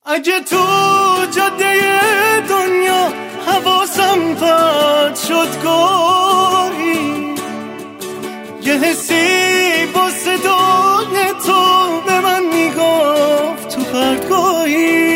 اگه تو جاده دنیا حواسم پرت شد گاهی، یه حسی با صدای تو به من میگفت تو پرتگاهی.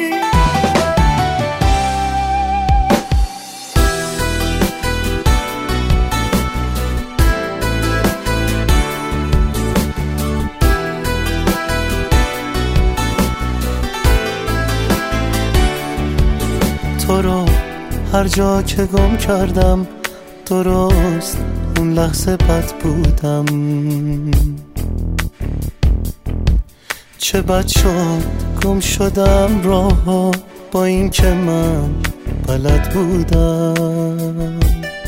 تو رو هر جا که گم کردم درست اون لحظه بد بودم. چه بد شد گم شدم راه با این که من بلد بودم.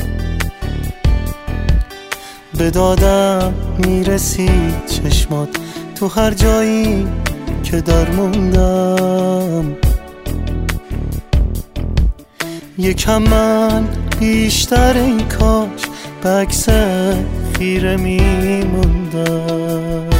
به دادم میرسید چشمات تو هر جایی که در موندم. یکم من بیشتر این کاش به عکس خیره میموندم.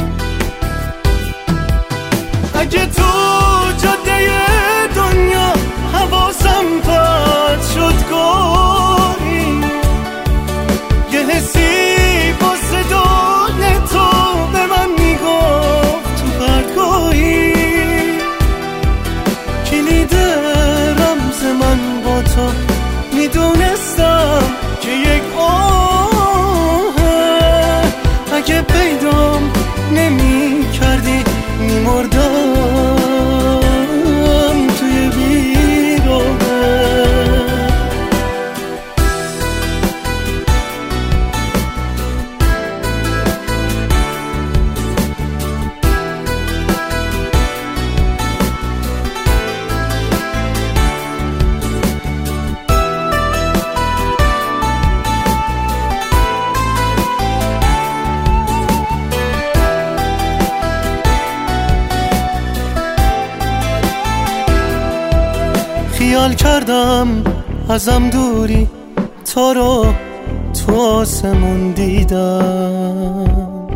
اگه تو جاده دنیا حواسم پرت شد گاهی، یه حسی با صدای تو به من میگفت تو پرتگاهی. کلید رمز من با تو میدونستم که یک آهه، اگه پیدام نمی کردی میمردم توی بیراهه. خیال کردم ازم دوری، تو رو تو آسمون دیدم.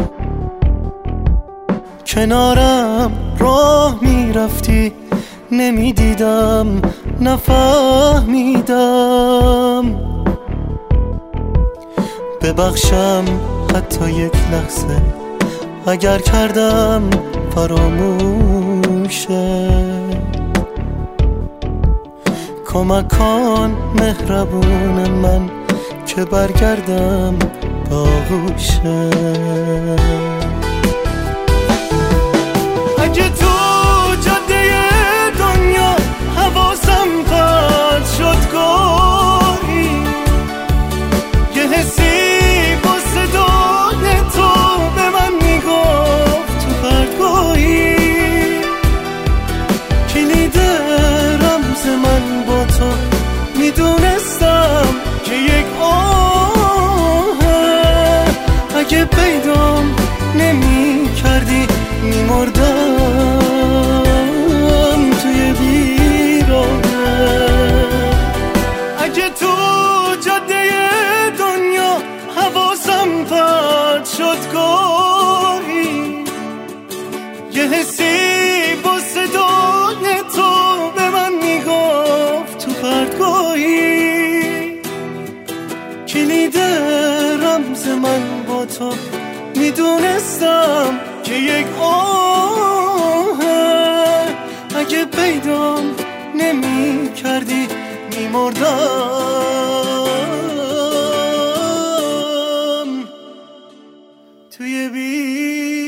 کنارم راه میرفتی نمیدیدم نفهمیدم. ببخشم حتی یک لحظه اگر کردم فراموشه. کمک کن مهربون من که برگردم به آغوشه. اگه تو جاده دنیا حواسم پرت شد گاهی، یه حسی با صدای تو به من میگفت تو پرتگاهی. کلید رمز من با تو میدونستم که یک آهه، اگه پیدام نمی کردی میمردم توی بیراهه. اگه تو جاده دنیا حواسم پرت شد گاهی، یه حسی با صدای تو به من میگفت تو پرتگاهی. کلید رمز من با تو میدونستم که یک آهه، اگه پیدام نمی کردی میمردم توی